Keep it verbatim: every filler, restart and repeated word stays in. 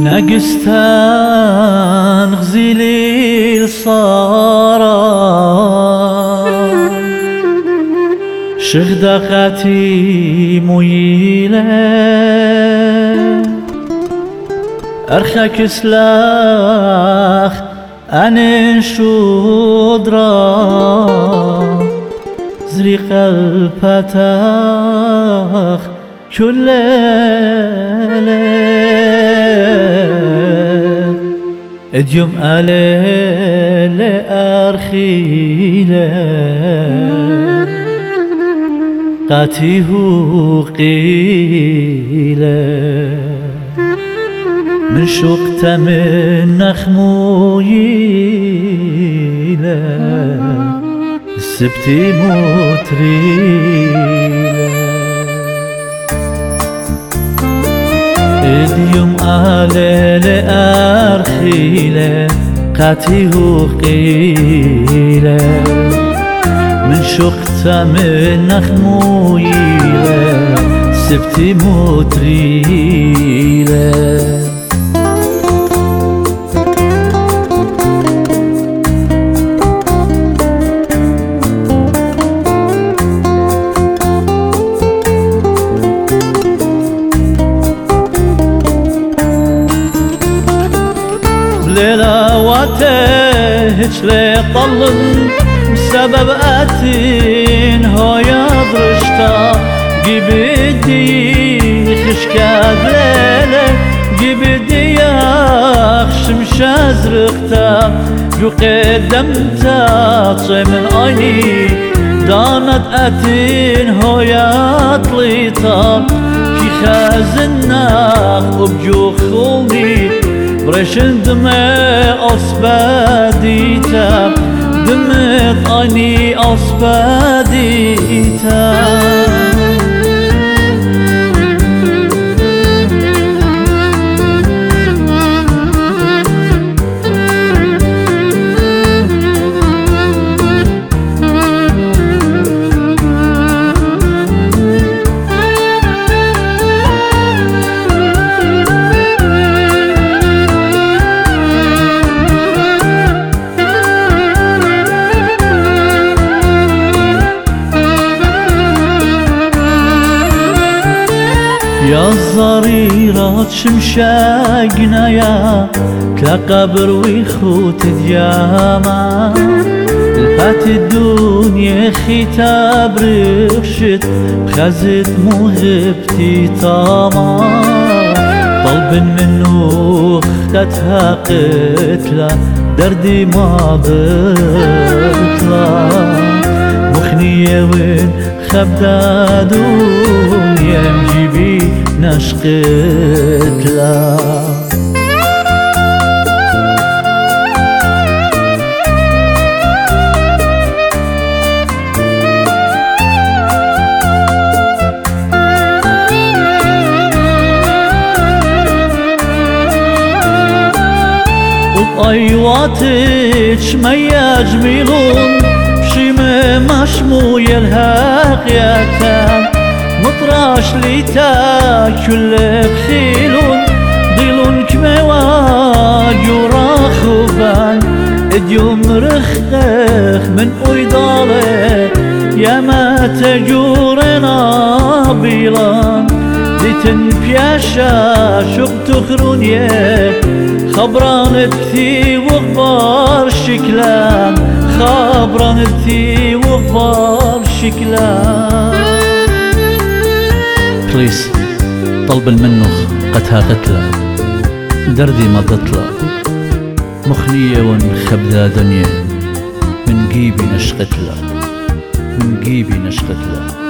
ناقستان غزيلي الصارا شغدة خاتي مويلة أرخك سلاخ أنا شودرا زريق الفتاخ كل اديم على أرخيلة قاتيه قيلة من شقت من نخمويلة السبتي متريلة اليوم على لأرخيلة قاتيه قيلة من شقت من نخمويلة السبتي متريلة ليلة واتهج لي طلن بسبب أتين هايا درشتا جبدي خشكاد ليلة جبدي يخشم شازرقتا جو قدمتا من عيني دانت أتين هايا طليتا كي خازناخ وبجو خولني برشن دمي أصباديتا دمي طاني أصباديتا يا الضريرة شمشاقنا يا كقبر ويخوت دياما الفات الدنيا ختاب رخشت بخزت موهبتي طاما طلب منه اختتها قتلة دردي ما بطلع مخنية وين خبدا دنيا مجيبي نشقت لا وبأيواتك ما يجملون بشيمة مشموية الهاقيتان مطراش ليتا كل بخيلون ضيلون كمواج وراخوبان اديوم رخخ من ويضالة يا ما تجورنا بيلان ديتن بياشا شق تخرونيه خبران بثي وغبار شكلان خبران بثي وغبار شكلان بليز طلب المنخ قتها قتلة دردي ما تطلع مخنية ونخبدا دنيا من جيبي نشقتلة من جيبي نشقتلة